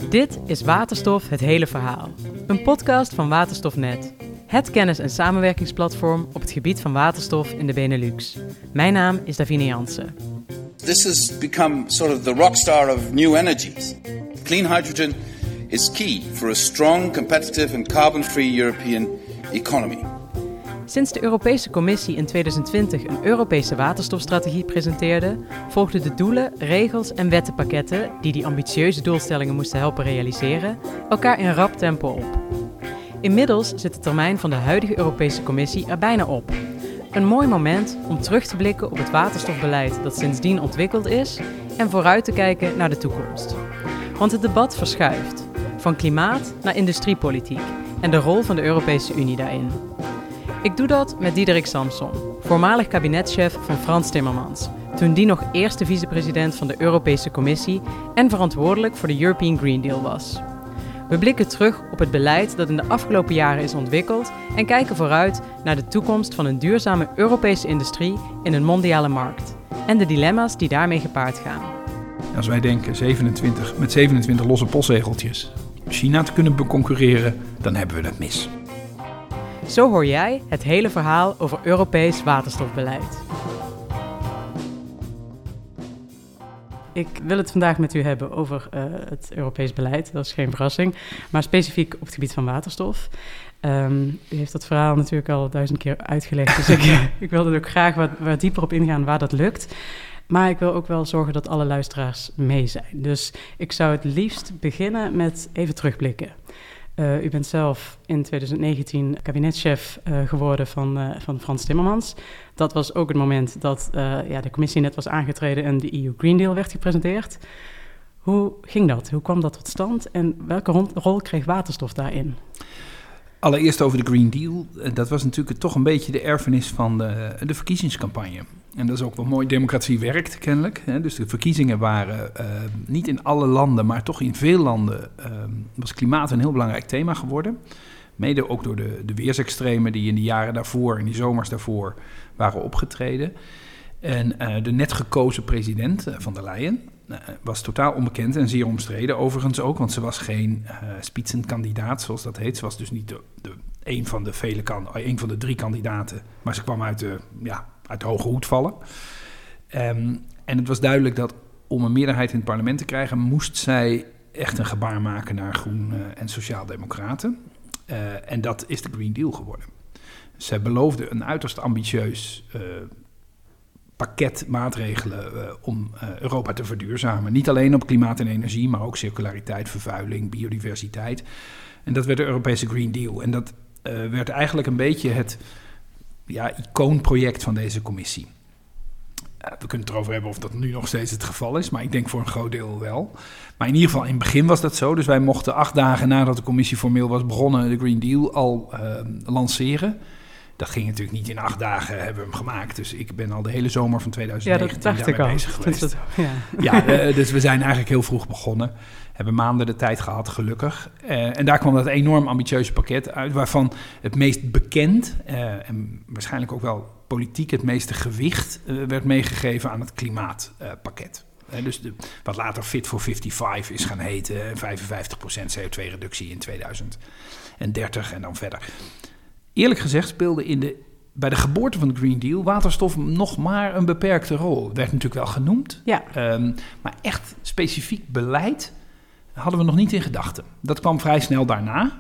Dit is Waterstof, het hele verhaal. Een podcast van Waterstofnet. Het kennis- en samenwerkingsplatform op het gebied van waterstof in de Benelux. Mijn naam is Davine Jansen. This has become sort of the rockstar of new energies. Clean hydrogen is key for a strong, competitive and carbon-free European economy. Sinds de Europese Commissie in 2020 een Europese waterstofstrategie presenteerde, volgden de doelen, regels en wettenpakketten die ambitieuze doelstellingen moesten helpen realiseren, elkaar in rap tempo op. Inmiddels zit de termijn van de huidige Europese Commissie er bijna op. Een mooi moment om terug te blikken op het waterstofbeleid dat sindsdien ontwikkeld is en vooruit te kijken naar de toekomst. Want het debat verschuift, van klimaat naar industriepolitiek en de rol van de Europese Unie daarin. Ik doe dat met Diederik Samsom, voormalig kabinetschef van Frans Timmermans, toen die nog eerste vicepresident van de Europese Commissie en verantwoordelijk voor de European Green Deal was. We blikken terug op het beleid dat in de afgelopen jaren is ontwikkeld en kijken vooruit naar de toekomst van een duurzame Europese industrie in een mondiale markt en de dilemma's die daarmee gepaard gaan. Als wij denken met 27 losse postzegeltjes China te kunnen beconcurreren, dan hebben we het mis. Zo hoor jij het hele verhaal over Europees waterstofbeleid. Ik wil het vandaag met u hebben over het Europees beleid, dat is geen verrassing, maar specifiek op het gebied van waterstof. U heeft dat verhaal natuurlijk al 1000 keer uitgelegd, dus ik wil er ook graag wat dieper op ingaan waar dat lukt. Maar ik wil ook wel zorgen dat alle luisteraars mee zijn. Dus ik zou het liefst beginnen met even terugblikken. U bent zelf in 2019 kabinetschef geworden van Frans Timmermans. Dat was ook het moment dat de commissie net was aangetreden en de EU Green Deal werd gepresenteerd. Hoe ging dat? Hoe kwam dat tot stand? En welke rol kreeg waterstof daarin? Allereerst over de Green Deal. Dat was natuurlijk toch een beetje de erfenis van de verkiezingscampagne. En dat is ook wel mooi. Democratie werkt kennelijk. Dus de verkiezingen waren niet in alle landen, maar toch in veel landen was klimaat een heel belangrijk thema geworden. Mede ook door de weersextremen die in de jaren daarvoor, in die zomers daarvoor, waren opgetreden. En de net gekozen president van der Leyen was totaal onbekend en zeer omstreden overigens ook, want ze was geen spitsenkandidaat, zoals dat heet. Ze was dus niet een van de 3 kandidaten, maar ze kwam uit de hoge hoed vallen. En het was duidelijk dat om een meerderheid in het parlement te krijgen, moest zij echt een gebaar maken naar groen en sociaaldemocraten. En dat is de Green Deal geworden. Zij beloofde een uiterst ambitieus pakket maatregelen om Europa te verduurzamen. Niet alleen op klimaat en energie, maar ook circulariteit, vervuiling, biodiversiteit. En dat werd de Europese Green Deal. En dat werd eigenlijk een beetje het icoonproject van deze commissie. We kunnen het erover hebben of dat nu nog steeds het geval is, maar ik denk voor een groot deel wel. Maar in ieder geval, in het begin was dat zo. Dus wij mochten 8 dagen nadat de commissie formeel was begonnen de Green Deal al lanceren. Dat ging natuurlijk niet in 8 dagen, hebben we hem gemaakt. Dus ik ben al de hele zomer van 2019 daarmee bezig geweest. Dus we zijn eigenlijk heel vroeg begonnen. Hebben maanden de tijd gehad, gelukkig. En daar kwam dat enorm ambitieuze pakket uit, waarvan het meest bekend en waarschijnlijk ook wel politiek het meeste gewicht werd meegegeven aan het klimaatpakket. Dus wat later Fit for 55 is gaan heten, 55% CO2-reductie in 2030 en dan verder. Eerlijk gezegd speelde bij de geboorte van de Green Deal waterstof nog maar een beperkte rol. Het werd natuurlijk wel genoemd, maar echt specifiek beleid hadden we nog niet in gedachten. Dat kwam vrij snel daarna.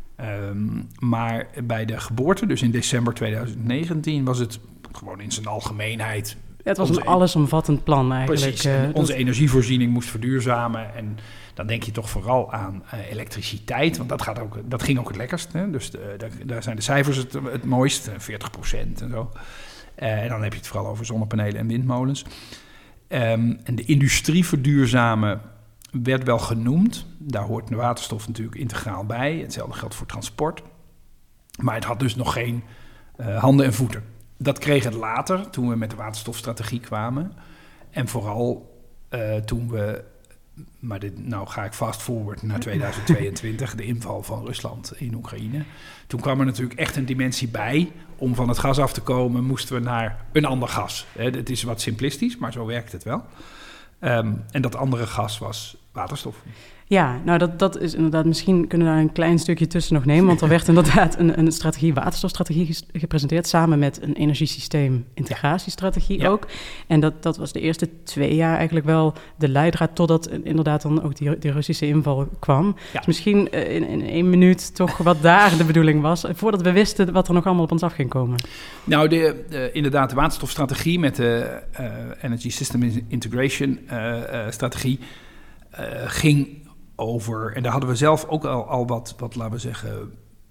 Maar bij de geboorte, dus in december 2019, was het gewoon in zijn algemeenheid. Het was een allesomvattend plan eigenlijk. Precies, onze energievoorziening moest verduurzamen. En dan denk je toch vooral aan elektriciteit, want dat ging ook het lekkerst. Hè? Dus daar zijn de cijfers het mooist, 40% en zo. En dan heb je het vooral over zonnepanelen en windmolens. En de industrie verduurzamen werd wel genoemd. Daar hoort de waterstof natuurlijk integraal bij. Hetzelfde geldt voor transport. Maar het had dus nog geen handen en voeten. Dat kreeg het later, toen we met de waterstofstrategie kwamen. En vooral toen we... Maar nou ga ik fast forward naar 2022, de inval van Rusland in Oekraïne. Toen kwam er natuurlijk echt een dimensie bij. Om van het gas af te komen, moesten we naar een ander gas. Het is wat simplistisch, maar zo werkt het wel. En dat andere gas was waterstof. Ja, nou dat is inderdaad, misschien kunnen we daar een klein stukje tussen nog nemen, want er werd inderdaad een waterstofstrategie gepresenteerd, samen met een energiesysteem-integratiestrategie ook. En dat was de eerste 2 jaar eigenlijk wel de leidraad, totdat inderdaad dan ook die Russische inval kwam. Ja. Dus misschien in 1 minuut toch wat daar de bedoeling was, voordat we wisten wat er nog allemaal op ons af ging komen. Nou, inderdaad, de waterstofstrategie met de Energy System Integration strategie ging over, en daar hadden we zelf ook al wat laten we zeggen,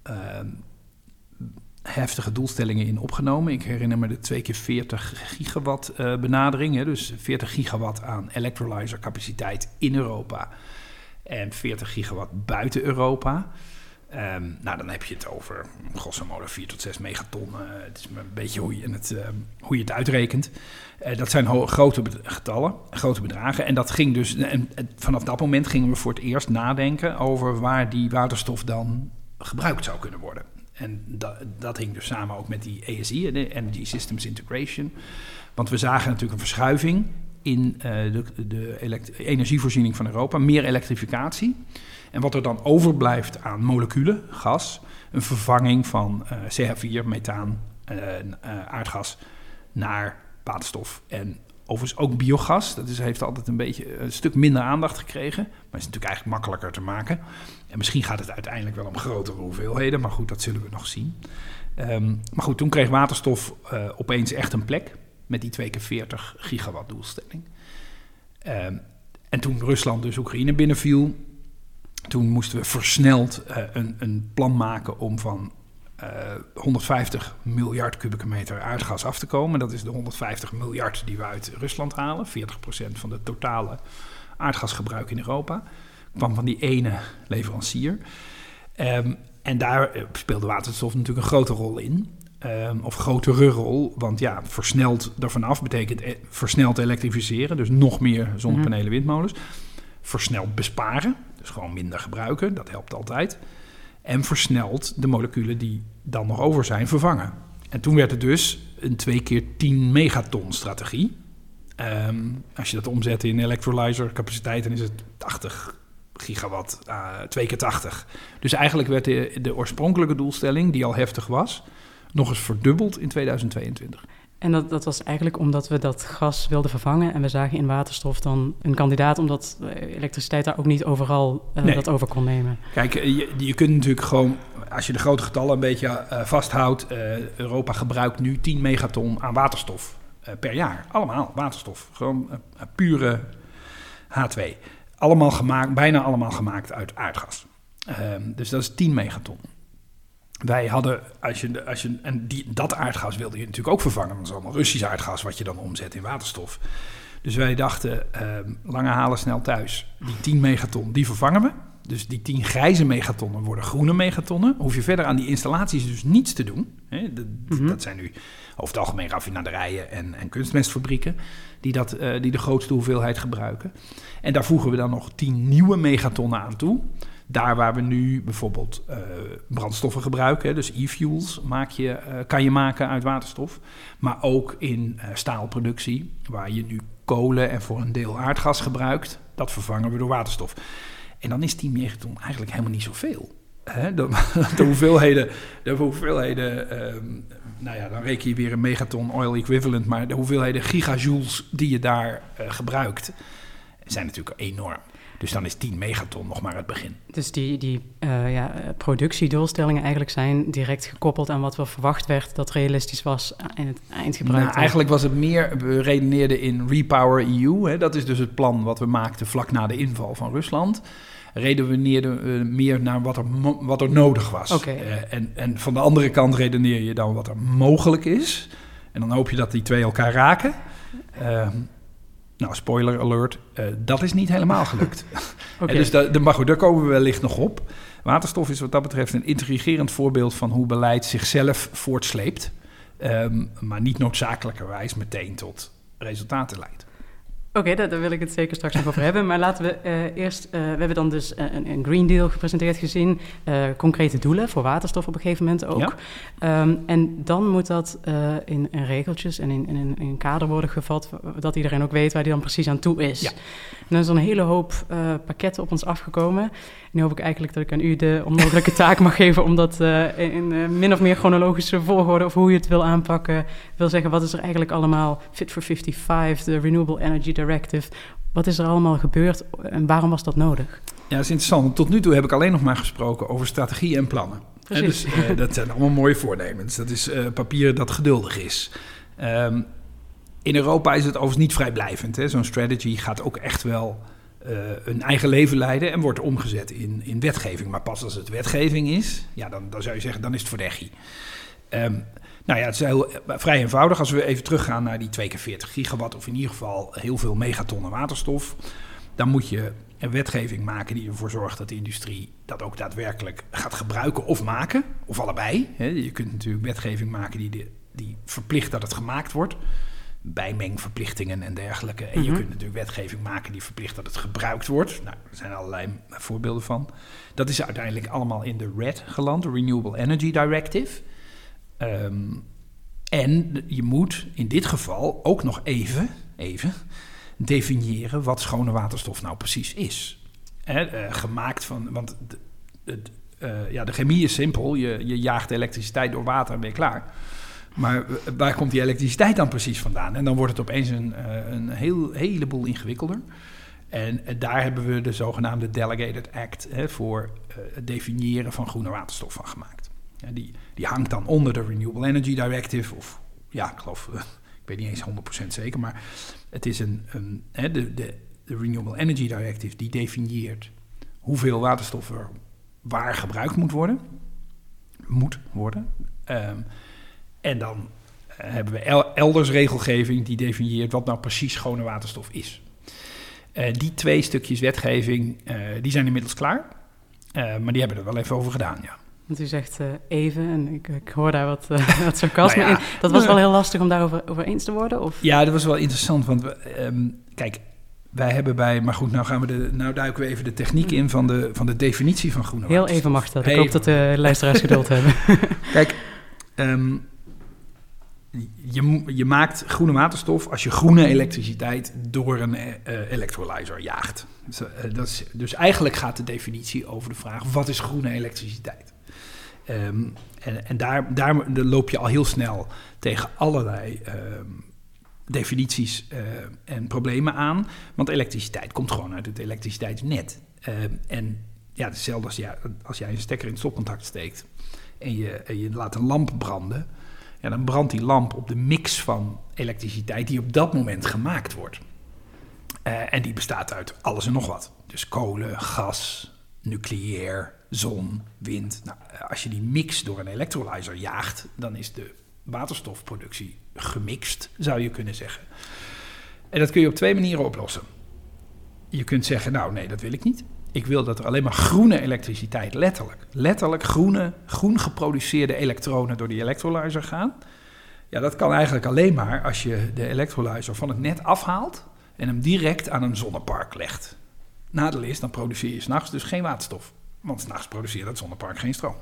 heftige doelstellingen in opgenomen. Ik herinner me de 2 keer 40 gigawatt benadering. Hè, dus 40 gigawatt aan electrolyzer capaciteit in Europa en 40 gigawatt buiten Europa. Nou, dan heb je het over grosso modo 4 tot 6 megaton. Het is een beetje hoe je het uitrekent. Dat zijn grote getallen, grote bedragen. En dat ging dus. En vanaf dat moment gingen we voor het eerst nadenken over waar die waterstof dan gebruikt zou kunnen worden. En dat hing dus samen ook met die ESI, de Energy Systems Integration. Want we zagen natuurlijk een verschuiving in de energievoorziening van Europa, meer elektrificatie. En wat er dan overblijft aan moleculen, gas, een vervanging van CH4, methaan, aardgas naar waterstof. En overigens ook biogas, heeft altijd een stuk minder aandacht gekregen. Maar is natuurlijk eigenlijk makkelijker te maken. En misschien gaat het uiteindelijk wel om grotere hoeveelheden, maar goed, dat zullen we nog zien. Maar goed, toen kreeg waterstof opeens echt een plek met die 2 keer 40 gigawatt doelstelling. En toen Rusland dus Oekraïne binnenviel, toen moesten we versneld een plan maken om van 150 miljard kubieke meter aardgas af te komen. Dat is de 150 miljard die we uit Rusland halen. 40% van de totale aardgasgebruik in Europa kwam van die ene leverancier. En daar speelde waterstof natuurlijk een grote rol in. Of grotere rol, want ja, versneld ervan af betekent versneld elektrificeren. Dus nog meer zonnepanelen, windmolens. Versneld besparen, dus gewoon minder gebruiken, dat helpt altijd. En versneld de moleculen die dan nog over zijn vervangen. En toen werd het dus een 2 keer 10 megaton strategie. Als je dat omzet in electrolyzer capaciteit, dan is het 80 gigawatt, 2 keer 80. Dus eigenlijk werd de oorspronkelijke doelstelling, die al heftig was, nog eens verdubbeld in 2022. En dat was eigenlijk omdat we dat gas wilden vervangen. En we zagen in waterstof dan een kandidaat, omdat elektriciteit daar ook niet overal dat over kon nemen. Kijk, je kunt natuurlijk gewoon, als je de grote getallen een beetje vasthoudt, Europa gebruikt nu 10 megaton aan waterstof per jaar. Allemaal waterstof. Gewoon pure H2. Allemaal gemaakt, bijna allemaal gemaakt uit aardgas. Dus dat is 10 megaton. Wij hadden, dat aardgas wilde je natuurlijk ook vervangen. Want dat is allemaal Russisch aardgas wat je dan omzet in waterstof. Dus wij dachten, lange halen snel thuis. Die 10 megaton, die vervangen we. Dus die 10 grijze megatonnen worden groene megatonnen. Hoef je verder aan die installaties dus niets te doen. Dat zijn nu over het algemeen raffinaderijen en kunstmestfabrieken die de grootste hoeveelheid gebruiken. En daar voegen we dan nog 10 nieuwe megatonnen aan toe. Daar waar we nu bijvoorbeeld brandstoffen gebruiken, dus e-fuels kan je maken uit waterstof. Maar ook in staalproductie, waar je nu kolen en voor een deel aardgas gebruikt, dat vervangen we door waterstof. En dan is 10 megaton eigenlijk helemaal niet zoveel. De hoeveelheden, dan reken je weer een megaton oil equivalent, maar de hoeveelheden gigajoules die je daar gebruikt, zijn natuurlijk enorm. Dus dan is 10 megaton nog maar het begin. Dus die productiedoelstellingen eigenlijk zijn direct gekoppeld aan wat wel verwacht werd dat realistisch was in het eindgebruik. Nou, eigenlijk was het meer, we redeneerden in Repower EU. Hè, dat is dus het plan wat we maakten vlak na de inval van Rusland. Redeneerden meer naar wat er nodig was. Okay. En van de andere kant redeneer je dan wat er mogelijk is. En dan hoop je dat die twee elkaar raken. Nou, spoiler alert, dat is niet helemaal gelukt. Okay. Dus maar goed, daar komen we wellicht nog op. Waterstof is wat dat betreft een intrigerend voorbeeld van hoe beleid zichzelf voortsleept. Maar niet noodzakelijkerwijs meteen tot resultaten leidt. Oké, daar wil ik het zeker straks nog over hebben. Maar laten we eerst... we hebben dan dus een Green Deal gepresenteerd gezien. Concrete doelen voor waterstof op een gegeven moment ook. Ja. En dan moet dat in regeltjes en in een kader worden gevat, dat iedereen ook weet waar die dan precies aan toe is. Ja. En dan is er een hele hoop pakketten op ons afgekomen. En nu hoop ik eigenlijk dat ik aan u de onmogelijke taak mag geven om dat in min of meer chronologische volgorde, of hoe je het wil aanpakken, wil zeggen, wat is er eigenlijk allemaal Fit for 55, de Renewable Energy Directive, wat is er allemaal gebeurd en waarom was dat nodig? Ja, dat is interessant. Want tot nu toe heb ik alleen nog maar gesproken over strategie en plannen. Dus dat zijn allemaal mooie voornemens. Dat is papier dat geduldig is. In Europa is het overigens niet vrijblijvend. Hè. Zo'n strategy gaat ook echt wel een eigen leven leiden en wordt omgezet in wetgeving. Maar pas als het wetgeving is, ja, dan zou je zeggen, dan is het verdeggie. Nou ja, het is vrij eenvoudig. Als we even teruggaan naar die 2 keer 40 gigawatt, of in ieder geval heel veel megatonnen waterstof, dan moet je een wetgeving maken die ervoor zorgt dat de industrie dat ook daadwerkelijk gaat gebruiken of maken, of allebei. Je kunt natuurlijk wetgeving maken die verplicht dat het gemaakt wordt, bijmengverplichtingen en dergelijke. En je kunt natuurlijk wetgeving maken die verplicht dat het gebruikt wordt. Nou, er zijn allerlei voorbeelden van. Dat is uiteindelijk allemaal in de RED geland, de Renewable Energy Directive. En je moet in dit geval ook nog even definiëren wat schone waterstof nou precies is. Gemaakt van, want de chemie is simpel. Je jaagt elektriciteit door water en ben je klaar. Maar waar komt die elektriciteit dan precies vandaan? En dan wordt het opeens een heleboel ingewikkelder. En daar hebben we de zogenaamde Delegated Act voor het definiëren van groene waterstof van gemaakt. Ja, die hangt dan onder de Renewable Energy Directive. Of ja, ik geloof, ik weet niet eens 100% zeker. Maar het is de Renewable Energy Directive die definieert hoeveel waterstof er waar gebruikt moet worden. En dan hebben we elders regelgeving die definieert wat nou precies schone waterstof is. Die 2 stukjes wetgeving, die zijn inmiddels klaar. Maar die hebben er wel even over gedaan, ja. Want u zegt even, en ik hoor daar wat sarcasme in. Dat was wel heel lastig om daarover eens te worden? Of? Ja, dat was wel interessant, want kijk, wij hebben maar goed, nou duiken we even de techniek in van de definitie van groene waterstof. Heel even mag dat. Ik hoop dat de luisteraars geduld hebben. Kijk, je maakt groene waterstof als je groene elektriciteit door een electrolyzer jaagt. Dus eigenlijk gaat de definitie over de vraag, wat is groene elektriciteit? En daar loop je al heel snel tegen allerlei definities en problemen aan. Want elektriciteit komt gewoon uit het elektriciteitsnet. En ja, hetzelfde als jij een stekker in het stopcontact steekt en je laat een lamp branden. Ja, dan brandt die lamp op de mix van elektriciteit die op dat moment gemaakt wordt. En die bestaat uit alles en nog wat. Dus kolen, gas, nucleair, zon, wind. Nou, als je die mix door een electrolyzer jaagt, dan is de waterstofproductie gemixt, zou je kunnen zeggen. En dat kun je op 2 manieren oplossen. Je kunt zeggen, nou nee, dat wil ik niet. Ik wil dat er alleen maar groene elektriciteit, letterlijk groen geproduceerde elektronen door die electrolyzer gaan. Ja, dat kan eigenlijk alleen maar als je de electrolyzer van het net afhaalt en hem direct aan een zonnepark legt. Nadeel is, dan produceer je 's nachts dus geen waterstof. Want 's nachts produceert dat zonnepark geen stroom.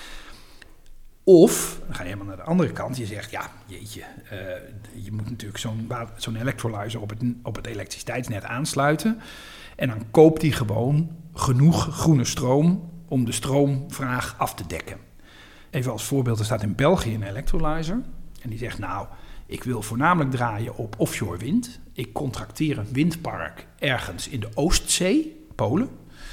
Of, dan ga je helemaal naar de andere kant. Je zegt, ja, jeetje, je moet natuurlijk zo'n electrolyzer op het elektriciteitsnet aansluiten. En dan koopt die gewoon genoeg groene stroom om de stroomvraag af te dekken. Even als voorbeeld, er staat in België een electrolyzer. En die zegt, nou, ik wil voornamelijk draaien op offshore wind. Ik contracteer een windpark ergens in de Oostzee, Polen.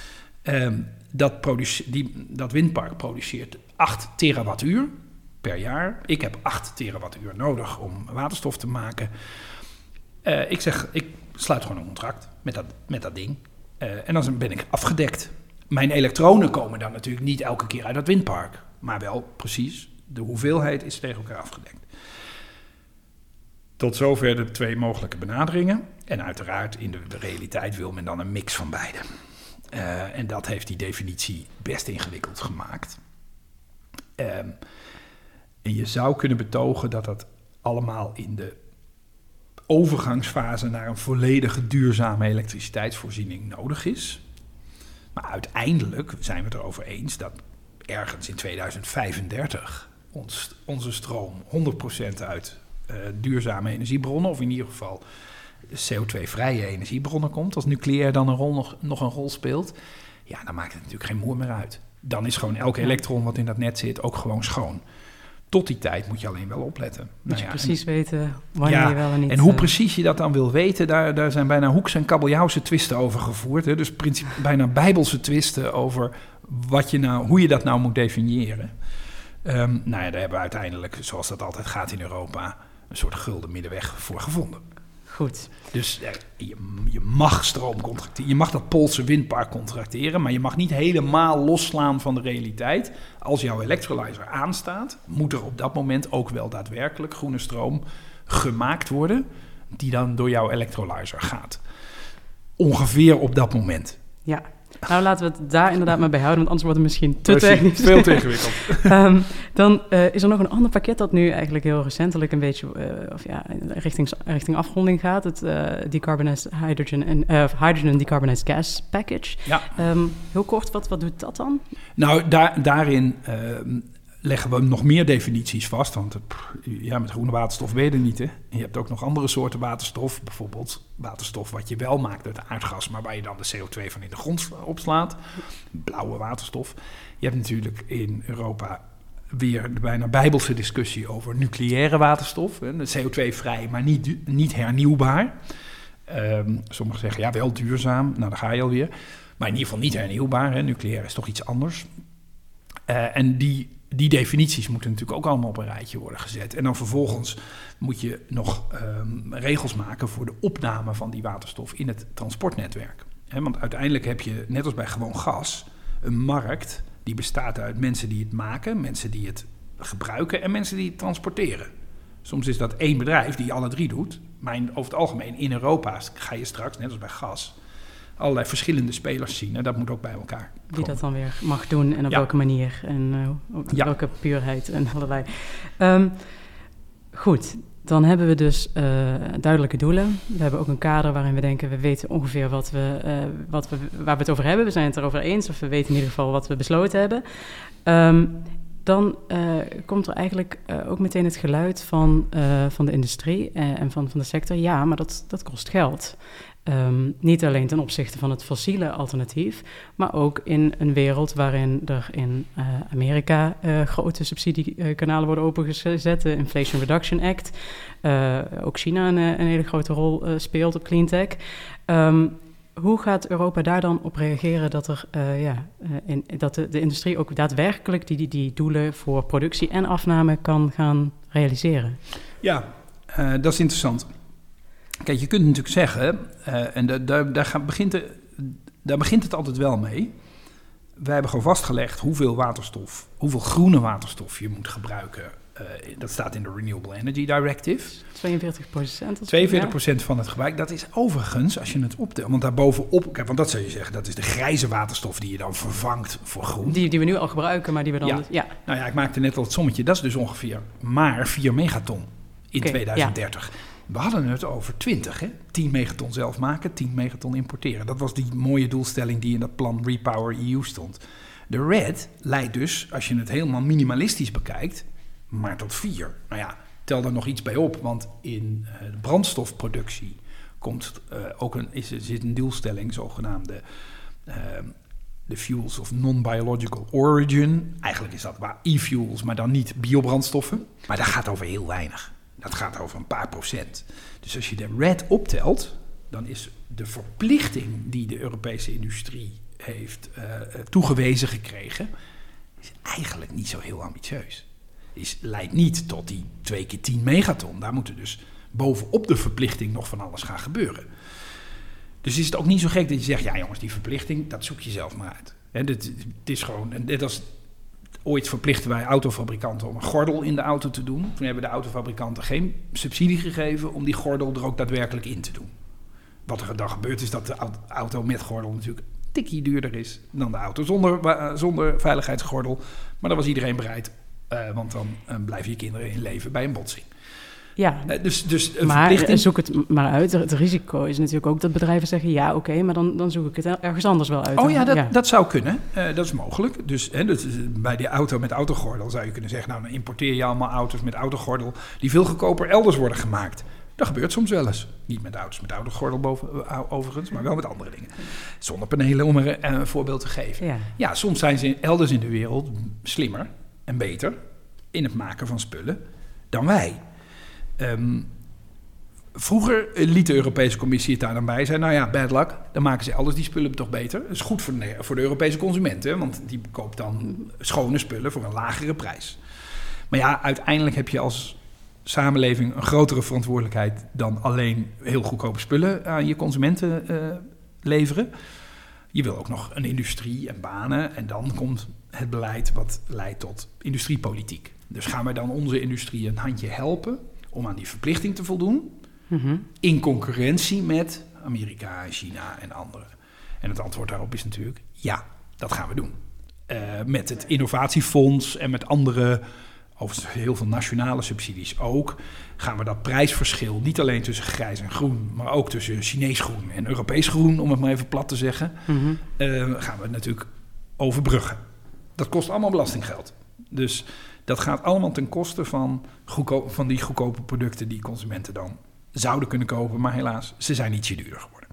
Dat windpark produceert 8 terawattuur per jaar. Ik heb 8 terawattuur nodig om waterstof te maken. Ik zeg, ik sluit gewoon een contract met dat ding. En dan ben ik afgedekt. Mijn elektronen komen dan natuurlijk niet elke keer uit dat windpark. Maar wel precies, de hoeveelheid is tegen elkaar afgedekt. Tot zover de 2 mogelijke benaderingen. En uiteraard in de realiteit wil men dan een mix van beide. En dat heeft die definitie best ingewikkeld gemaakt. En je zou kunnen betogen dat dat allemaal in de overgangsfase naar een volledige duurzame elektriciteitsvoorziening nodig is. Maar uiteindelijk zijn we het erover eens dat ergens in 2035 onze stroom 100% uit duurzame energiebronnen, of in ieder geval CO2-vrije energiebronnen komt, als nucleair dan nog een rol speelt, ja, dan maakt het natuurlijk geen moer meer uit. Dan is gewoon elke elektron wat in dat net zit ook gewoon schoon. Tot die tijd moet je alleen wel opletten. Moet je precies weten wanneer je wel en niet... En hoe precies je dat dan wil weten, daar zijn bijna hoeks- en kabeljauwse twisten over gevoerd. Hè? Dus bijna bijbelse twisten over hoe je dat nou moet definiëren. Daar hebben we uiteindelijk, zoals dat altijd gaat in Europa, een soort gulden middenweg voor gevonden. Goed. Dus je mag stroom contracteren. Je mag dat Poolse windpark contracteren, maar je mag niet helemaal losslaan van de realiteit. Als jouw electrolyzer aanstaat, moet er op dat moment ook wel daadwerkelijk groene stroom gemaakt worden, die dan door jouw electrolyzer gaat. Ongeveer op dat moment. Ja. Nou, laten we het daar inderdaad maar bij houden, want anders wordt het misschien te technisch. Veel te ingewikkeld. Dan is er nog een ander pakket dat nu eigenlijk heel recentelijk een beetje richting afronding gaat. Het Decarbonized Hydrogen and Decarbonized Gas Package. Ja. Heel kort, wat doet dat dan? Nou, daarin leggen we nog meer definities vast. Want met groene waterstof ben je er niet. Hè? Je hebt ook nog andere soorten waterstof. Bijvoorbeeld waterstof wat je wel maakt uit aardgas, maar waar je dan de CO2 van in de grond opslaat. Blauwe waterstof. Je hebt natuurlijk in Europa weer de bijna bijbelse discussie over nucleaire waterstof. Hè? CO2-vrij, maar niet hernieuwbaar. Sommigen zeggen, ja, wel duurzaam. Nou, daar ga je alweer. Maar in ieder geval niet hernieuwbaar. Hè? Nucleair is toch iets anders. En die definities moeten natuurlijk ook allemaal op een rijtje worden gezet. En dan vervolgens moet je nog regels maken voor de opname van die waterstof in het transportnetwerk. Want uiteindelijk heb je, net als bij gewoon gas, een markt die bestaat uit mensen die het maken, mensen die het gebruiken en mensen die het transporteren. Soms is dat één bedrijf die alle drie doet. Maar over het algemeen in Europa ga je straks, net als bij gas, allerlei verschillende spelers zien. En dat moet ook bij elkaar komen. Wie dat dan weer mag doen en op welke manier en op welke puurheid en allerlei. Goed, dan hebben we dus duidelijke doelen. We hebben ook een kader waarin we denken, we weten ongeveer waar we het over hebben. We zijn het erover eens, of we weten in ieder geval wat we besloten hebben. Dan komt er eigenlijk ook meteen het geluid van de industrie en van de sector. Ja, maar dat kost geld. Niet alleen ten opzichte van het fossiele alternatief, maar ook in een wereld waarin er in Amerika grote subsidiekanalen worden opengezet, de Inflation Reduction Act. Ook China een hele grote rol speelt op cleantech. Hoe gaat Europa daar dan op reageren dat de industrie ook daadwerkelijk die doelen voor productie en afname kan gaan realiseren? Ja, dat is interessant. Kijk, je kunt natuurlijk zeggen, en daar begint het altijd wel mee. Wij hebben gewoon vastgelegd hoeveel groene waterstof je moet gebruiken. Dat staat in de Renewable Energy Directive. 42%. 42% van het gebruik. Dat is overigens, als je het optelt, want daarbovenop, kijk, want dat zou je zeggen, dat is de grijze waterstof die je dan vervangt voor groen. Die we nu al gebruiken, maar die we dan... Nou ja, ik maakte net al het sommetje. Dat is dus ongeveer maar 4 megaton in 2030. Ja. We hadden het over 20, hè? 10 megaton zelf maken, 10 megaton importeren. Dat was die mooie doelstelling die in dat plan Repower EU stond. De RED leidt dus, als je het helemaal minimalistisch bekijkt, maar tot 4. Nou ja, tel daar nog iets bij op, want in de brandstofproductie zit een doelstelling, zogenaamde de fuels of non-biological origin. Eigenlijk is dat e-fuels, maar dan niet biobrandstoffen. Maar dat gaat over heel weinig. Dat gaat over een paar procent. Dus als je de RED optelt, dan is de verplichting die de Europese industrie heeft toegewezen gekregen, is eigenlijk niet zo heel ambitieus. Leidt niet tot die 2 keer 10 megaton. Daar moet er dus bovenop de verplichting nog van alles gaan gebeuren. Dus is het ook niet zo gek dat je zegt, ja jongens, die verplichting, dat zoek je zelf maar uit. Het is gewoon, net als ooit verplichten wij autofabrikanten om een gordel in de auto te doen. Toen hebben de autofabrikanten geen subsidie gegeven om die gordel er ook daadwerkelijk in te doen. Wat er dan gebeurt is dat de auto met gordel natuurlijk een tikkie duurder is dan de auto zonder veiligheidsgordel. Maar dan was iedereen bereid, want dan blijven je kinderen in leven bij een botsing. Ja, dus maar zoek het maar uit. Het risico is natuurlijk ook dat bedrijven zeggen, ja oké, maar dan zoek ik het ergens anders wel uit. Oh ja, dat zou kunnen. Dat is mogelijk. Dus bij die auto met autogordel zou je kunnen zeggen, nou dan importeer je allemaal auto's met autogordel die veel goedkoper elders worden gemaakt. Dat gebeurt soms wel eens. Niet met auto's met autogordel overigens, maar wel met andere dingen. Zonnepanelen, om er een voorbeeld te geven. Ja, soms zijn ze elders in de wereld slimmer en beter in het maken van spullen dan wij. Vroeger liet de Europese Commissie het daar dan bij. Zei, nou ja, bad luck, dan maken ze elders die spullen toch beter. Dat is goed voor de Europese consumenten, want die koopt dan schone spullen voor een lagere prijs. Maar ja, uiteindelijk heb je als samenleving een grotere verantwoordelijkheid dan alleen heel goedkope spullen aan je consumenten leveren. Je wil ook nog een industrie en banen en dan komt het beleid wat leidt tot industriepolitiek. Dus gaan wij dan onze industrie een handje helpen om aan die verplichting te voldoen? In concurrentie met Amerika, China en anderen. En het antwoord daarop is natuurlijk ja, dat gaan we doen. Met het innovatiefonds en met andere, overigens heel veel nationale subsidies ook, gaan we dat prijsverschil niet alleen tussen grijs en groen, maar ook tussen Chinees groen en Europees groen, om het maar even plat te zeggen, gaan we natuurlijk overbruggen. Dat kost allemaal belastinggeld. Dus dat gaat allemaal ten koste van die goedkope producten die consumenten dan zouden kunnen kopen, maar helaas, ze zijn ietsje duurder geworden.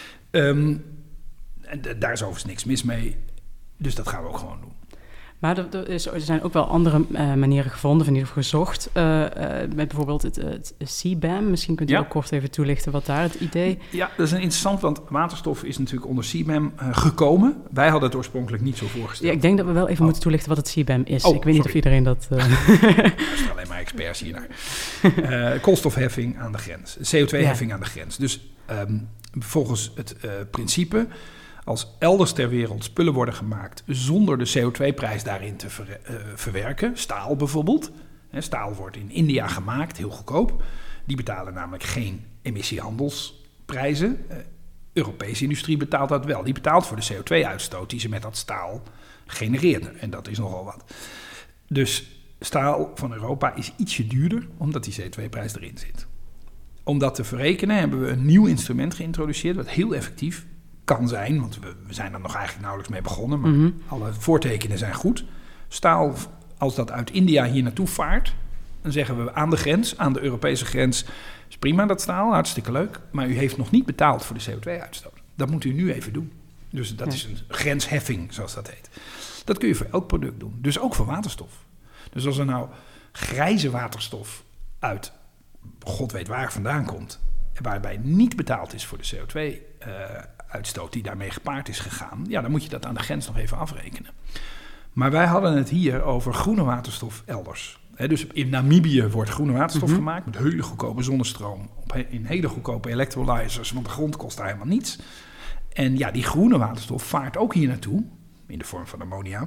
En daar is overigens niks mis mee, dus dat gaan we ook gewoon doen. Maar er zijn ook wel andere manieren gevonden, in ieder geval gezocht. Met bijvoorbeeld het CBAM. Misschien kunt u ook kort even toelichten wat daar het idee... Ja, dat is interessant, want waterstof is natuurlijk onder CBAM gekomen. Wij hadden het oorspronkelijk niet zo voorgesteld. Ja, ik denk dat we wel even moeten toelichten wat het CBAM is. Ik weet niet of iedereen dat... Er zijn alleen maar experts hiernaar. Koolstofheffing aan de grens. CO2-heffing aan de grens. Dus volgens het principe, als elders ter wereld spullen worden gemaakt zonder de CO2-prijs daarin te verwerken, staal bijvoorbeeld. Staal wordt in India gemaakt, heel goedkoop. Die betalen namelijk geen emissiehandelsprijzen. Europese industrie betaalt dat wel. Die betaalt voor de CO2-uitstoot die ze met dat staal genereert. En dat is nogal wat. Dus staal van Europa is ietsje duurder, omdat die CO2-prijs erin zit. Om dat te verrekenen hebben we een nieuw instrument geïntroduceerd, wat heel effectief kan zijn, want we zijn er nog eigenlijk nauwelijks mee begonnen, maar alle voortekenen zijn goed. Staal, als dat uit India hier naartoe vaart, dan zeggen we aan de grens, aan de Europese grens, is prima dat staal, hartstikke leuk, maar u heeft nog niet betaald voor de CO2-uitstoot. Dat moet u nu even doen. Dus dat is een grensheffing, zoals dat heet. Dat kun je voor elk product doen, dus ook voor waterstof. Dus als er nou grijze waterstof uit god weet waar vandaan komt, waarbij niet betaald is voor de CO2-uitstoot die daarmee gepaard is gegaan, ja, dan moet je dat aan de grens nog even afrekenen. Maar wij hadden het hier over groene waterstof elders. Dus in Namibië wordt groene waterstof gemaakt met hele goedkope zonnestroom in hele goedkope electrolyzers, want de grond kost daar helemaal niets. En ja, die groene waterstof vaart ook hier naartoe, in de vorm van ammonia.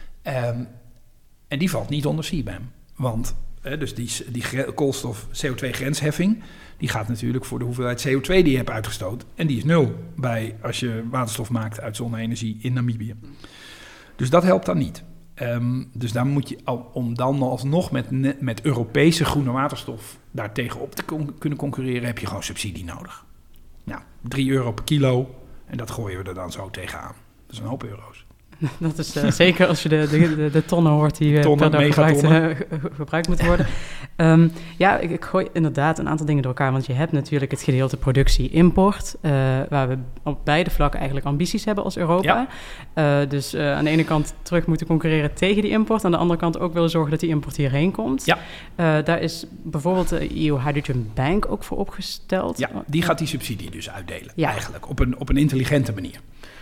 En die valt niet onder CBAM. Want dus die koolstof CO2-grensheffing, die gaat natuurlijk voor de hoeveelheid CO2 die je hebt uitgestoten. En die is 0 als je waterstof maakt uit zonne-energie in Namibië. Dus dat helpt dan niet. Dus dan moet je, om dan alsnog met Europese groene waterstof daar tegenop te kunnen concurreren, heb je gewoon subsidie nodig. Nou, €3 per kilo en dat gooien we er dan zo tegenaan. Dat is een hoop euro's. Dat is zeker als je de tonnen hoort die per dag gebruikt moeten worden. Ik gooi inderdaad een aantal dingen door elkaar. Want je hebt natuurlijk het gedeelte productie-import, waar we op beide vlakken eigenlijk ambities hebben als Europa. Ja. Dus aan de ene kant terug moeten concurreren tegen die import. Aan de andere kant ook willen zorgen dat die import hierheen komt. Ja. Daar is bijvoorbeeld de EU Hydrogen Bank ook voor opgesteld. Ja, die gaat die subsidie dus uitdelen eigenlijk op een intelligente manier.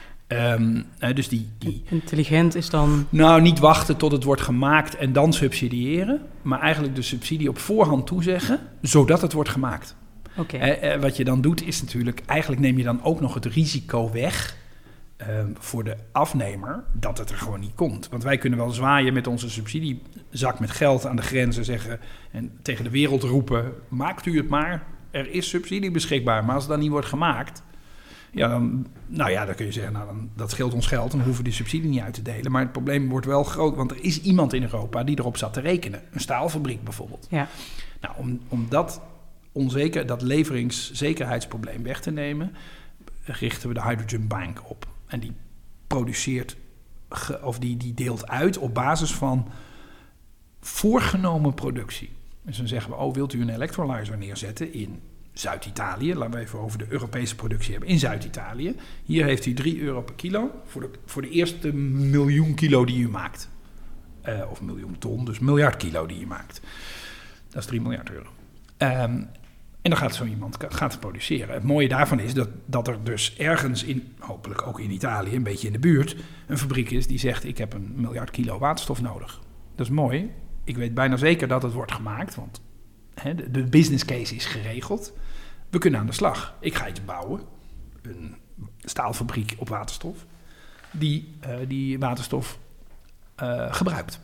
Dus die intelligent is dan... Nou, niet wachten tot het wordt gemaakt en dan subsidiëren, maar eigenlijk de subsidie op voorhand toezeggen, zodat het wordt gemaakt. Okay. Wat je dan doet is natuurlijk, eigenlijk neem je dan ook nog het risico weg voor de afnemer dat het er gewoon niet komt. Want wij kunnen wel zwaaien met onze subsidiezak met geld aan de grens en zeggen en tegen de wereld roepen, maakt u het maar, er is subsidie beschikbaar. Maar als het dan niet wordt gemaakt, ja, dan kun je zeggen, dat scheelt ons geld, dan hoeven we die subsidie niet uit te delen. Maar het probleem wordt wel groot, want er is iemand in Europa die erop zat te rekenen. Een staalfabriek bijvoorbeeld. Ja. Nou, om dat leveringszekerheidsprobleem weg te nemen, richten we de Hydrogen Bank op. En die produceert, die deelt uit op basis van voorgenomen productie. Dus dan zeggen we, wilt u een electrolyzer neerzetten in Zuid-Italië, laten we even over de Europese productie hebben, in Zuid-Italië. Hier heeft u €3 per kilo voor de eerste 1 miljoen kilo die u maakt. Of 1 miljoen ton, dus 1 miljard kilo die je maakt. Dat is €3 miljard. En dan gaat zo iemand het produceren. Het mooie daarvan is dat er dus ergens hopelijk ook in Italië, een beetje in de buurt, een fabriek is die zegt, ik heb 1 miljard kilo waterstof nodig. Dat is mooi. Ik weet bijna zeker dat het wordt gemaakt, want de business case is geregeld. We kunnen aan de slag. Ik ga iets bouwen. Een staalfabriek op waterstof. Die waterstof gebruikt.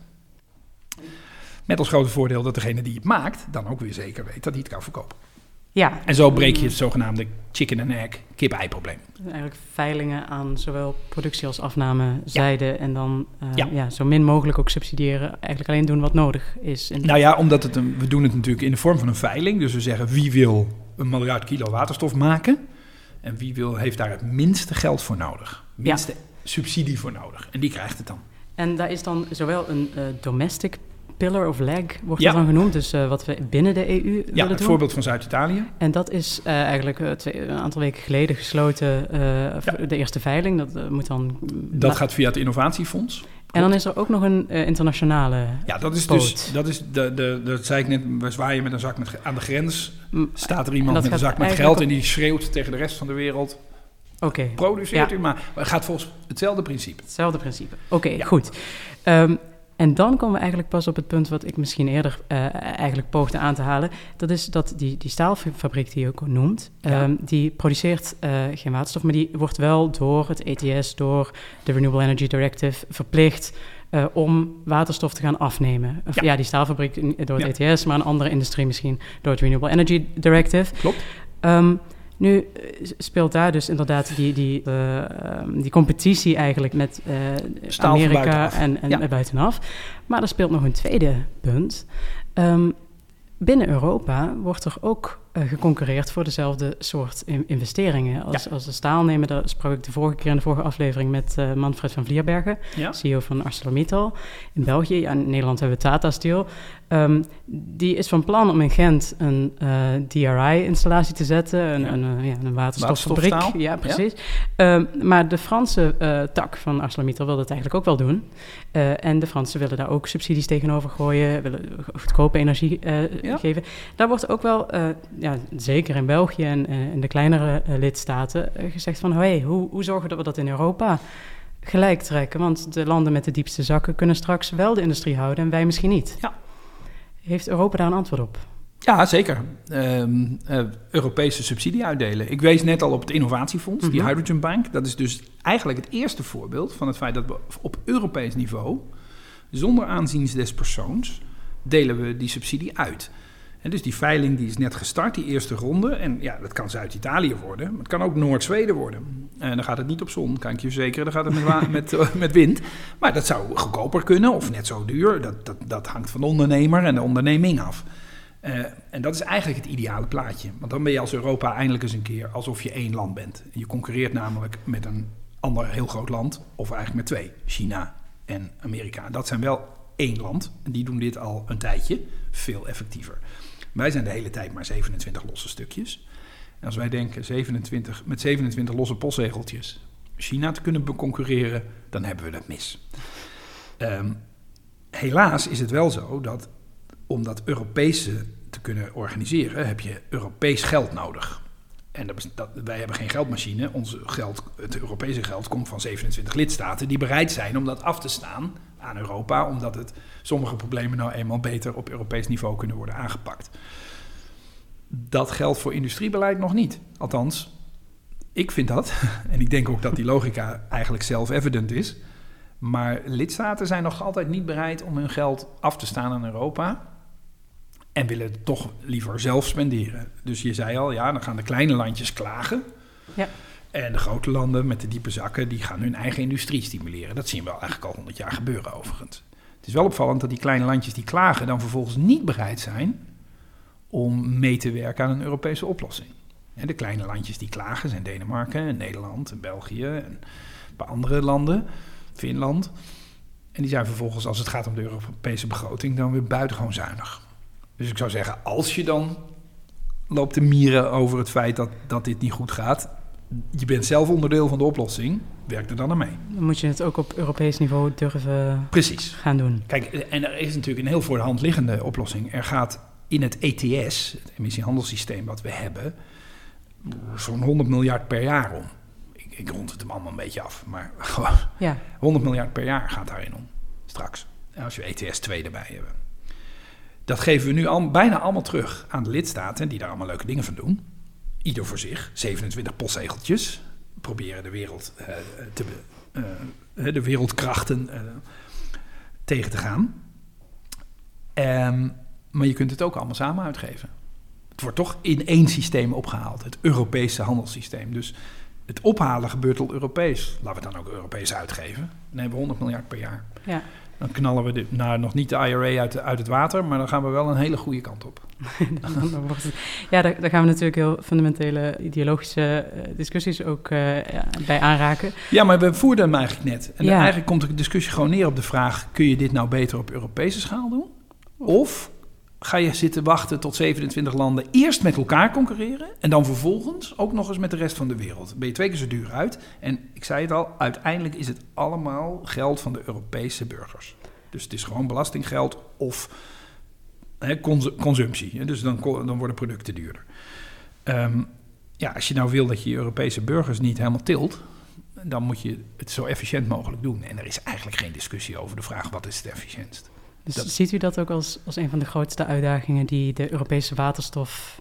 Met als grote voordeel dat degene die het maakt dan ook weer zeker weet dat hij het kan verkopen. Ja. En zo breek je het zogenaamde chicken and egg kip-ei-probleem. Eigenlijk veilingen aan zowel productie als afnamezijde en dan zo min mogelijk ook subsidiëren. Eigenlijk alleen doen wat nodig is. Omdat we doen het natuurlijk in de vorm van een veiling. Dus we zeggen wie wil 1 miljard kilo waterstof maken en wie heeft daar het minste geld voor nodig. Minste subsidie voor nodig. En die krijgt het dan. En daar is dan zowel een domestic pillar of leg, wordt dat dan genoemd. Dus wat we binnen de EU willen doen. Ja, het voorbeeld van Zuid-Italië. En dat is eigenlijk een aantal weken geleden gesloten, de eerste veiling. Dat moet dan... Dat gaat via het innovatiefonds. Klopt. En dan is er ook nog een internationale dat is poot. Dat zei ik net, we zwaaien met een zak aan de grens. Staat er iemand met een zak met geld en die schreeuwt tegen de rest van de wereld. Oké. Produceert u maar. Het gaat volgens hetzelfde principe. Oké, goed. En dan komen we eigenlijk pas op het punt wat ik misschien eerder eigenlijk poogde aan te halen. Dat is dat die staalfabriek die je ook noemt, die produceert geen waterstof, maar die wordt wel door het ETS, door de Renewable Energy Directive verplicht om waterstof te gaan afnemen. Die staalfabriek door het ETS, maar een andere industrie misschien door het Renewable Energy Directive. Klopt. Nu speelt daar dus inderdaad die competitie eigenlijk met Amerika en buitenaf. Maar er speelt nog een tweede punt. Binnen Europa wordt er ook geconcurreerd voor dezelfde soort investeringen. Als de staal nemen, daar sprak ik de vorige keer in de vorige aflevering met Manfred van Vlierbergen, CEO van ArcelorMittal in België. Ja, in Nederland hebben we Tata Steel. Die is van plan om in Gent een DRI-installatie te zetten, een waterstoffabriek. Ja, precies. Ja? Maar de Franse tak van ArcelorMittal wil dat eigenlijk ook wel doen. En de Fransen willen daar ook subsidies tegenover gooien, willen goedkope energie geven. Daar wordt ook wel, zeker in België en in de kleinere lidstaten, gezegd van hoe zorgen dat we dat in Europa gelijk trekken? Want de landen met de diepste zakken kunnen straks wel de industrie houden en wij misschien niet. Ja. Heeft Europa daar een antwoord op? Ja, zeker. Europese subsidie uitdelen. Ik wees net al op het innovatiefonds, die Hydrogen Bank. Dat is dus eigenlijk het eerste voorbeeld van het feit dat we op Europees niveau, zonder aanzien des persoons, delen we die subsidie uit. En dus die veiling die is net gestart, die eerste ronde. En dat kan Zuid-Italië worden, maar het kan ook Noord-Zweden worden. En dan gaat het niet op zon, kan ik je verzekeren. Dan gaat het met wind. Maar dat zou goedkoper kunnen of net zo duur. Dat hangt van de ondernemer en de onderneming af. En dat is eigenlijk het ideale plaatje. Want dan ben je als Europa eindelijk eens een keer alsof je één land bent. Je concurreert namelijk met een ander heel groot land, of eigenlijk met 2. China en Amerika. Dat zijn wel één land. En die doen dit al een tijdje veel effectiever. Wij zijn de hele tijd maar 27 losse stukjes. En als wij denken met 27 losse postzegeltjes China te kunnen concurreren, dan hebben we dat mis. Helaas is het wel zo dat om dat Europese te kunnen organiseren, heb je Europees geld nodig. En wij hebben geen geldmachine. Het Europese geld komt van 27 lidstaten die bereid zijn om dat af te staan aan Europa, omdat sommige problemen nou eenmaal beter op Europees niveau kunnen worden aangepakt. Dat geldt voor industriebeleid nog niet. Althans, ik vind dat. En ik denk ook dat die logica eigenlijk self-evident is. Maar lidstaten zijn nog altijd niet bereid om hun geld af te staan aan Europa en willen het toch liever zelf spenderen. Dus je zei al, dan gaan de kleine landjes klagen. Ja. En de grote landen met de diepe zakken, die gaan hun eigen industrie stimuleren. Dat zien we eigenlijk al 100 jaar gebeuren overigens. Het is wel opvallend dat die kleine landjes die klagen dan vervolgens niet bereid zijn om mee te werken aan een Europese oplossing. En de kleine landjes die klagen zijn Denemarken, en Nederland, en België en een paar andere landen, Finland. En die zijn vervolgens, als het gaat om de Europese begroting, dan weer buitengewoon zuinig. Dus ik zou zeggen, als je dan loopt te mieren over het feit dat dit niet goed gaat. Je bent zelf onderdeel van de oplossing. Werk er dan aan mee. Dan moet je het ook op Europees niveau durven gaan doen. Kijk, en er is natuurlijk een heel voor de hand liggende oplossing. Er gaat in het ETS, het emissiehandelssysteem wat we hebben, zo'n 100 miljard per jaar om. Ik rond het hem allemaal een beetje af, maar gewoon 100 miljard per jaar gaat daarin om. Straks, als we ETS 2 erbij hebben. Dat geven we nu bijna allemaal terug aan de lidstaten, die daar allemaal leuke dingen van doen. Ieder voor zich, 27 postzegeltjes. Proberen de wereld de wereldkrachten tegen te gaan. Maar je kunt het ook allemaal samen uitgeven. Het wordt toch in één systeem opgehaald. Het Europese handelssysteem. Dus het ophalen gebeurt al Europees. Laten we het dan ook Europees uitgeven. Dan hebben we 100 miljard per jaar. Ja. Dan knallen we nog niet de IRA uit het water, maar dan gaan we wel een hele goede kant op. Daar gaan we natuurlijk heel fundamentele ideologische discussies ook bij aanraken. Ja, maar we voerden hem eigenlijk net. En eigenlijk komt de discussie gewoon neer op de vraag, kun je dit nou beter op Europese schaal doen? Of ga je zitten wachten tot 27 landen eerst met elkaar concurreren en dan vervolgens ook nog eens met de rest van de wereld? Dan ben je 2 keer zo duur uit. En ik zei het al, uiteindelijk is het allemaal geld van de Europese burgers. Dus het is gewoon belastinggeld of consumptie. Dus dan worden producten duurder. Als je nou wil dat je Europese burgers niet helemaal tilt, dan moet je het zo efficiënt mogelijk doen. En er is eigenlijk geen discussie over de vraag, wat is het efficiëntst? Dus ziet u dat ook als een van de grootste uitdagingen die de Europese waterstof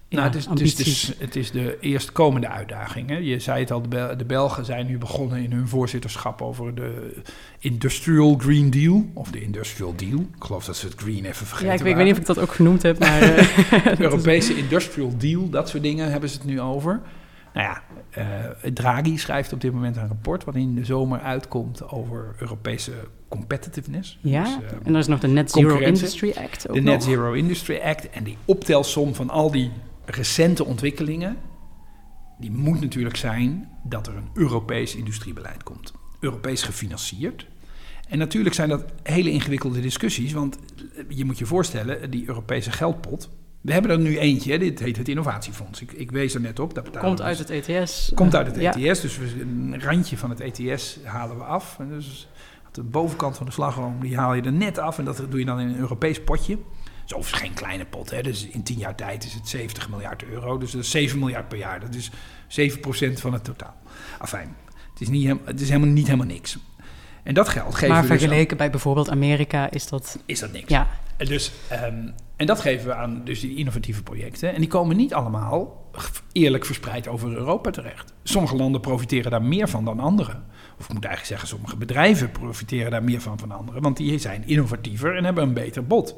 het is de eerstkomende uitdaging. Hè? Je zei het al, de Belgen zijn nu begonnen in hun voorzitterschap over de Industrial Green Deal. Of de Industrial Deal. Ik geloof dat ze het green even vergeten waren. Ik weet niet of ik dat ook genoemd heb. Maar, Europese Industrial Deal, dat soort dingen hebben ze het nu over. Nou ja, Draghi schrijft op dit moment een rapport wat in de zomer uitkomt over Europese competitiveness. Ja, dus, en er is nog de Net Zero Industry Act ook. De Net Zero Industry Act en die optelsom van al die recente ontwikkelingen, die moet natuurlijk zijn dat er een Europees industriebeleid komt. Europees gefinancierd. En natuurlijk zijn dat hele ingewikkelde discussies, want je moet je voorstellen, die Europese geldpot, we hebben er nu eentje, dit heet het Innovatiefonds. Ik wees er net op. Dat komt uit het ETS. Komt uit het ETS, dus een randje van het ETS halen we af. En dus de bovenkant van de slagroom, die haal je er net af. En dat doe je dan in een Europees potje. Dus overigens geen kleine pot, hè. Dus in 10 jaar tijd is het 70 miljard euro. Dus dat is 7 miljard per jaar. Dat is 7% van het totaal. Afijn, het is helemaal niks. En dat geld geven maar we vergeleken dus bij bijvoorbeeld Amerika is dat niks. Ja. Dus, en dat geven we aan dus die innovatieve projecten. En die komen niet allemaal eerlijk verspreid over Europa terecht. Sommige landen profiteren daar meer van dan anderen. Of ik moet eigenlijk zeggen, sommige bedrijven profiteren daar meer van anderen. Want die zijn innovatiever en hebben een beter bod.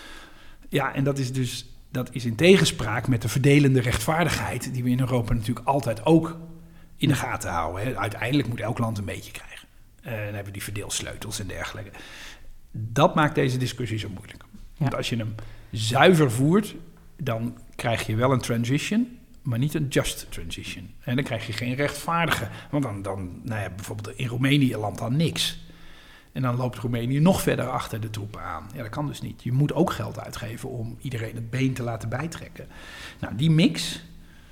Ja, en dat is in tegenspraak met de verdelende rechtvaardigheid die we in Europa natuurlijk altijd ook in de gaten houden. Hè. Uiteindelijk moet elk land een beetje krijgen. Dan hebben we die verdeelsleutels en dergelijke. Dat maakt deze discussie zo moeilijk. Want als je hem zuiver voert, dan krijg je wel een transition, maar niet een just transition. En dan krijg je geen rechtvaardige. Want dan bijvoorbeeld in Roemenië landt dan niks. En dan loopt Roemenië nog verder achter de troepen aan. Ja, dat kan dus niet. Je moet ook geld uitgeven om iedereen het been te laten bijtrekken. Nou, die mix,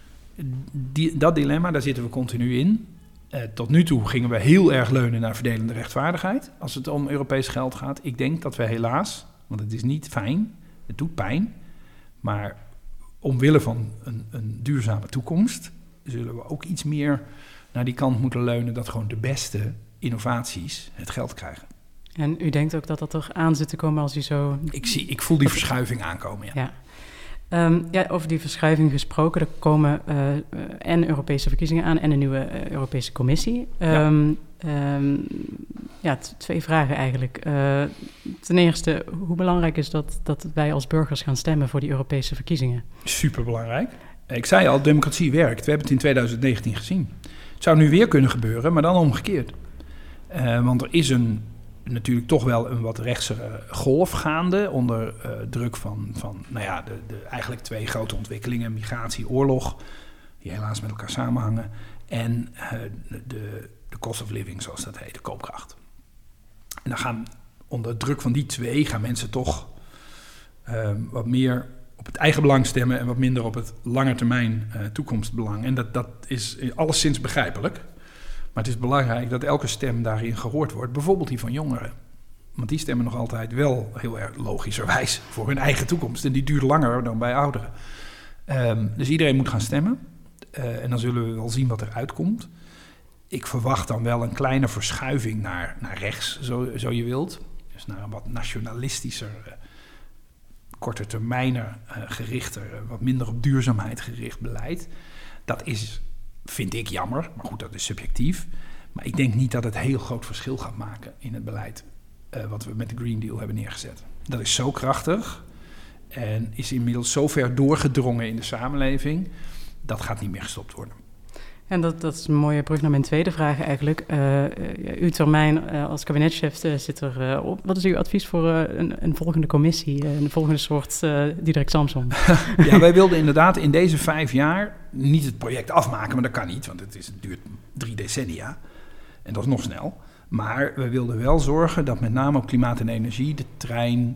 dat dilemma, daar zitten we continu in. Tot nu toe gingen we heel erg leunen naar verdelende rechtvaardigheid als het om Europees geld gaat. Ik denk dat we helaas, want het is niet fijn, het doet pijn, maar omwille van een duurzame toekomst zullen we ook iets meer naar die kant moeten leunen dat gewoon de beste innovaties het geld krijgen. En u denkt ook dat dat toch aan zit te komen als u zo... Ik voel die verschuiving aankomen, ja. Over die verschuiving gesproken, er komen en Europese verkiezingen aan en een nieuwe Europese Commissie. 2 vragen eigenlijk. Ten eerste, hoe belangrijk is dat wij als burgers gaan stemmen voor die Europese verkiezingen? Superbelangrijk. Ik zei al, democratie werkt. We hebben het in 2019 gezien. Het zou nu weer kunnen gebeuren, maar dan omgekeerd. Want er is natuurlijk toch wel een wat rechtse golf gaande onder druk van de eigenlijk 2 grote ontwikkelingen, migratie, oorlog, die helaas met elkaar samenhangen, en de cost of living, zoals dat heet, de koopkracht. En dan gaan onder druk van die 2 gaan mensen toch wat meer op het eigen belang stemmen en wat minder op het langetermijn toekomstbelang. En dat is alleszins begrijpelijk. Maar het is belangrijk dat elke stem daarin gehoord wordt. Bijvoorbeeld die van jongeren. Want die stemmen nog altijd wel heel erg logischerwijs voor hun eigen toekomst. En die duurt langer dan bij ouderen. Dus iedereen moet gaan stemmen. En dan zullen we wel zien wat er uitkomt. Ik verwacht dan wel een kleine verschuiving naar rechts, zo je wilt. Dus naar een wat nationalistischer, korte termijner gerichter, wat minder op duurzaamheid gericht beleid. Dat is, vind ik, jammer. Maar goed, dat is subjectief. Maar ik denk niet dat het heel groot verschil gaat maken in het beleid wat we met de Green Deal hebben neergezet. Dat is zo krachtig en is inmiddels zo ver doorgedrongen in de samenleving. Dat gaat niet meer gestopt worden. En dat is een mooie brug naar mijn tweede vraag eigenlijk. Uw termijn als kabinetchef zit er op. Wat is uw advies voor een volgende commissie? Een volgende soort Diederik Samsom? Ja, wij wilden inderdaad in deze 5 jaar niet het project afmaken, maar dat kan niet, want het duurt 3 decennia. En dat is nog snel. Maar we wilden wel zorgen dat met name op klimaat en energie de trein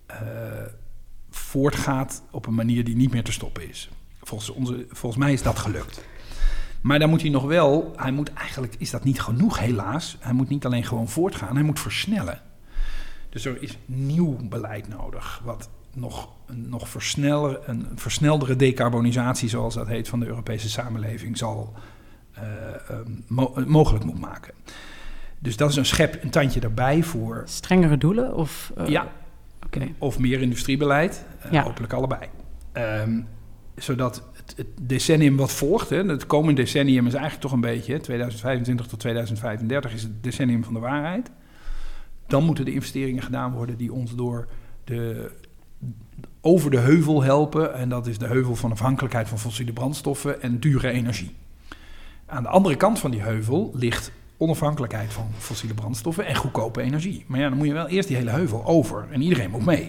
voortgaat op een manier die niet meer te stoppen is. Volgens mij is dat gelukt. Maar dan moet hij nog wel, eigenlijk is dat niet genoeg helaas. Hij moet niet alleen gewoon voortgaan, hij moet versnellen. Dus er is nieuw beleid nodig, wat nog een versneldere decarbonisatie, zoals dat heet, van de Europese samenleving zal mogelijk moet maken. Dus dat is een tandje erbij voor... Strengere doelen? Of, ja, okay. Of meer industriebeleid, hopelijk allebei. Zodat het decennium wat volgt, het komende decennium is eigenlijk toch een beetje, 2025 tot 2035 is het decennium van de waarheid. Dan moeten de investeringen gedaan worden die ons over de heuvel helpen. En dat is de heuvel van afhankelijkheid van fossiele brandstoffen en dure energie. Aan de andere kant van die heuvel ligt onafhankelijkheid van fossiele brandstoffen en goedkope energie. Maar ja, dan moet je wel eerst die hele heuvel over en iedereen moet mee.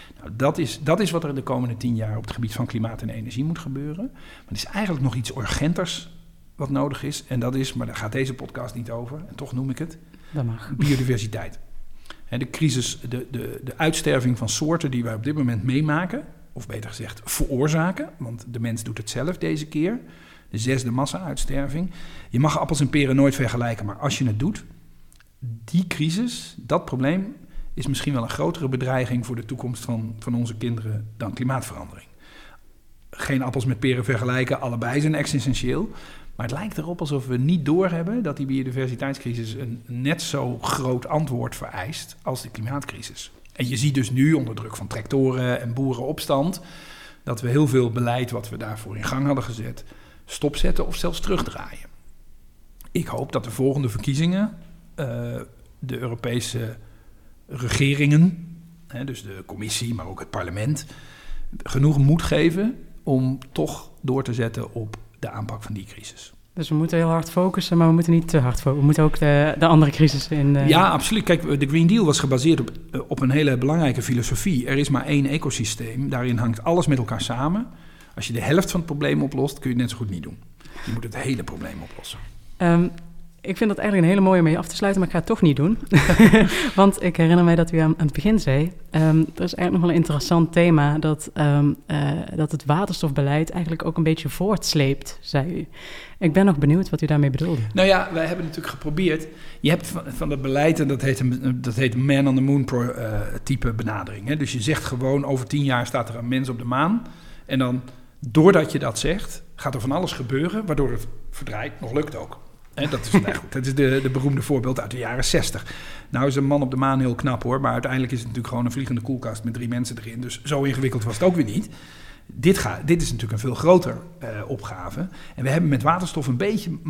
Dat is wat er de komende 10 jaar op het gebied van klimaat en energie moet gebeuren. Maar er is eigenlijk nog iets urgenters wat nodig is. En dat is, maar daar gaat deze podcast niet over, en toch noem ik het, dat mag. Biodiversiteit. De crisis, de uitsterving van soorten die wij op dit moment meemaken, of beter gezegd veroorzaken, want de mens doet het zelf deze keer, de 6e massa-uitsterving. Je mag appels en peren nooit vergelijken, maar als je het doet, die crisis, dat probleem, is misschien wel een grotere bedreiging voor de toekomst van onze kinderen dan klimaatverandering. Geen appels met peren vergelijken, allebei zijn existentieel. Maar het lijkt erop alsof we niet doorhebben dat die biodiversiteitscrisis een net zo groot antwoord vereist als de klimaatcrisis. En je ziet dus nu onder druk van tractoren en boerenopstand dat we heel veel beleid wat we daarvoor in gang hadden gezet stopzetten of zelfs terugdraaien. Ik hoop dat de volgende verkiezingen de Europese regeringen, dus de commissie, maar ook het parlement, genoeg moed geven om toch door te zetten op de aanpak van die crisis. Dus we moeten heel hard focussen, maar we moeten niet te hard focussen. We moeten ook de andere crisis in... Ja, absoluut. Kijk, de Green Deal was gebaseerd op een hele belangrijke filosofie. Er is maar 1 ecosysteem. Daarin hangt alles met elkaar samen. Als je de helft van het probleem oplost, kun je het net zo goed niet doen. Je moet het hele probleem oplossen. Ik vind dat eigenlijk een hele mooie om mee af te sluiten, maar ik ga het toch niet doen. Want ik herinner mij dat u aan het begin zei, er is eigenlijk nog wel een interessant thema, dat het waterstofbeleid eigenlijk ook een beetje voortsleept, zei u. Ik ben nog benieuwd wat u daarmee bedoelde. Nou ja, wij hebben natuurlijk geprobeerd, je hebt van dat beleid, en dat heet man on the moon type benadering. Hè? Dus je zegt gewoon, over 10 jaar staat er een mens op de maan, en dan, doordat je dat zegt, gaat er van alles gebeuren, waardoor het verdraait, nog lukt ook. Dat is goed. Dat is de beroemde voorbeeld uit de jaren 60. Nou is een man op de maan heel knap hoor, maar uiteindelijk is het natuurlijk gewoon een vliegende koelkast met 3 mensen erin. Dus zo ingewikkeld was het ook weer niet. Dit is natuurlijk een veel groter opgave. En we hebben met waterstof een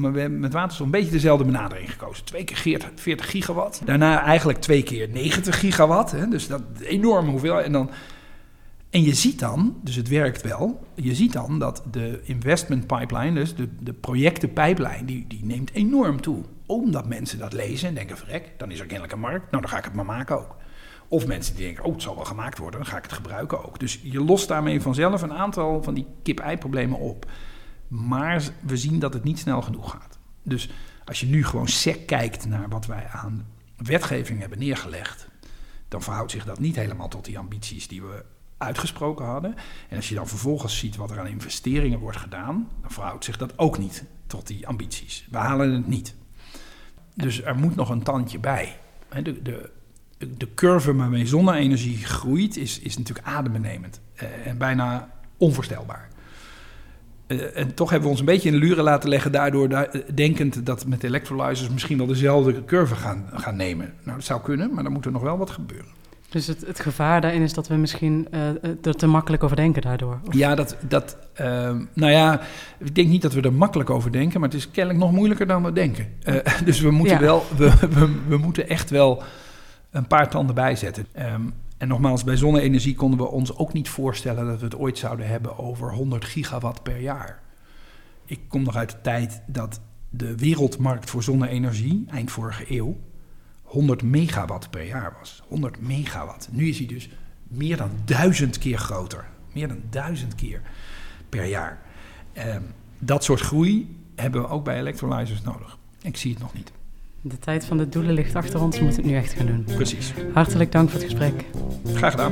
beetje dezelfde benadering gekozen. 2 keer 40 gigawatt. Daarna eigenlijk 2 keer 90 gigawatt. Hè, dus dat enorme hoeveelheid. En je ziet dan, dus het werkt wel, je ziet dan dat de investment pipeline, dus de projectenpijplijn, die neemt enorm toe. Omdat mensen dat lezen en denken, verrek, dan is er kennelijk een markt, nou dan ga ik het maar maken ook. Of mensen die denken, het zal wel gemaakt worden, dan ga ik het gebruiken ook. Dus je lost daarmee vanzelf een aantal van die kip-ei-problemen op. Maar we zien dat het niet snel genoeg gaat. Dus als je nu gewoon sec kijkt naar wat wij aan wetgeving hebben neergelegd, dan verhoudt zich dat niet helemaal tot die ambities die we uitgesproken hadden. En als je dan vervolgens ziet wat er aan investeringen wordt gedaan, dan verhoudt zich dat ook niet tot die ambities. We halen het niet. Dus er moet nog een tandje bij. De curve waarmee zonne-energie groeit is natuurlijk adembenemend en bijna onvoorstelbaar. En toch hebben we ons een beetje in de luren laten leggen daardoor, denkend dat met electrolyzers misschien wel dezelfde curve gaan nemen. Nou, dat zou kunnen, maar dan moet er nog wel wat gebeuren. Dus het gevaar daarin is dat we misschien er te makkelijk over denken daardoor? Of? Ja, ik denk niet dat we er makkelijk over denken, maar het is kennelijk nog moeilijker dan we denken. Dus we moeten we moeten echt wel een paar tanden bijzetten. En nogmaals, bij zonne-energie konden we ons ook niet voorstellen dat we het ooit zouden hebben over 100 gigawatt per jaar. Ik kom nog uit de tijd dat de wereldmarkt voor zonne-energie, eind vorige eeuw, 100 megawatt per jaar was. 100 megawatt. Nu is hij dus meer dan 1000 keer groter. Meer dan 1000 keer per jaar. Dat soort groei hebben we ook bij electrolyzers nodig. Ik zie het nog niet. De tijd van de doelen ligt achter ons, we moeten het nu echt gaan doen. Precies. Hartelijk dank voor het gesprek. Graag gedaan.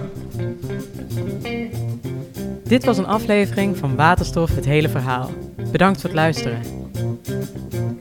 Dit was een aflevering van Waterstof, het hele verhaal. Bedankt voor het luisteren.